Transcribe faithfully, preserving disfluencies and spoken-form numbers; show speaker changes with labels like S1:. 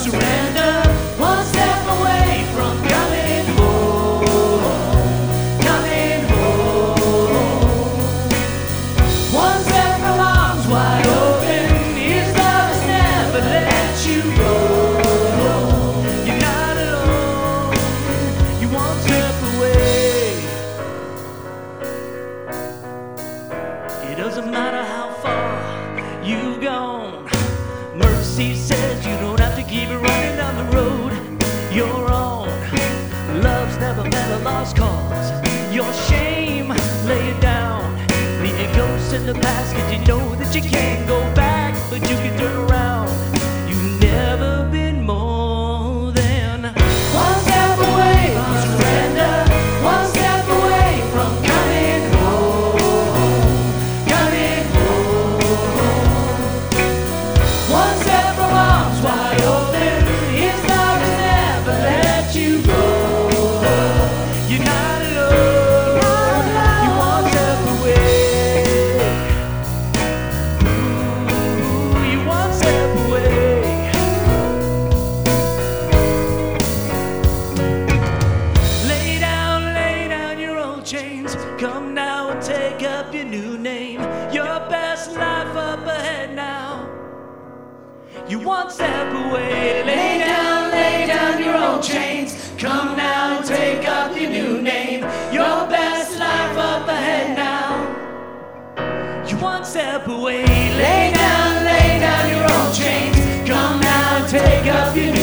S1: surrender, one step away from coming home, coming home. One step from arms wide open, His love has never let you go. You're not alone, you're one step away. It doesn't matter how far you've gone. Mercy says you don't have to keep running down the road you're on. Love's never been a lost cause. Your shame, lay it down. Leave your ghosts in the past, 'cause you know that you can't go back, but you can turn around. You've never been more than one step away from surrender, one step away from coming home, coming home. One step from arms wide open, His love has never let you go. You're not alone, you're one step away. Ooh, you're one step away. Lay down, lay down your old chains. Come now and take up your new name. Your best life up ahead now. You one step away. Lay down, lay down your old chains. Come now and take up your new name. Your best life up ahead now. You one step away. Lay down, lay down your old chains. Come now and take up your